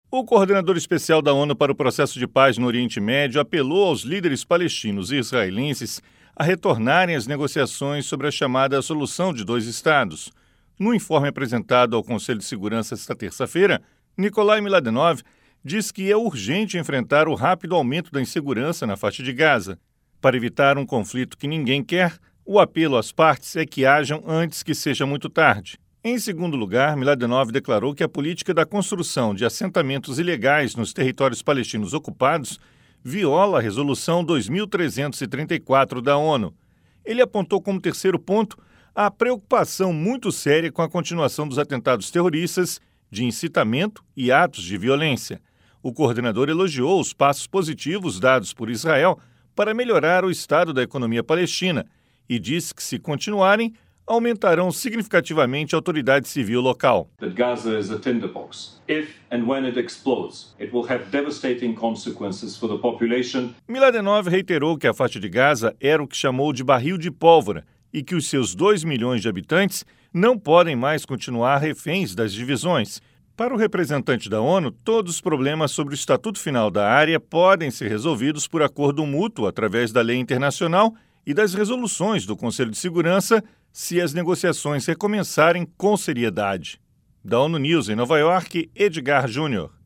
O coordenador especial da ONU para o processo de paz no Oriente Médio apelou aos líderes palestinos e israelenses a retornarem às negociações sobre a chamada solução de dois estados. No informe apresentado ao Conselho de Segurança esta terça-feira, Nikolai Mladenov diz que é urgente enfrentar o rápido aumento da insegurança na faixa de Gaza. Para evitar um conflito que ninguém quer, o apelo às partes é que hajam antes que seja muito tarde. Em segundo lugar, Mladenov declarou que a política da construção de assentamentos ilegais nos territórios palestinos ocupados viola a Resolução 2334 da ONU. Ele apontou como terceiro ponto a preocupação muito séria com a continuação dos atentados terroristas, de incitamento e atos de violência. O coordenador elogiou os passos positivos dados por Israel para melhorar o estado da economia palestina e disse que, se continuarem, aumentarão significativamente a autoridade civil local. That Gaza is a tinderbox. If and when it explodes, it will have devastating consequences for the population. Mladenov reiterou que a faixa de Gaza era o que chamou de barril de pólvora e que os seus 2 milhões de habitantes não podem mais continuar reféns das divisões. Para o representante da ONU, todos os problemas sobre o estatuto final da área podem ser resolvidos por acordo mútuo através da lei internacional e das resoluções do Conselho de Segurança, se as negociações recomeçarem com seriedade. Da ONU News em Nova York, Edgar Júnior.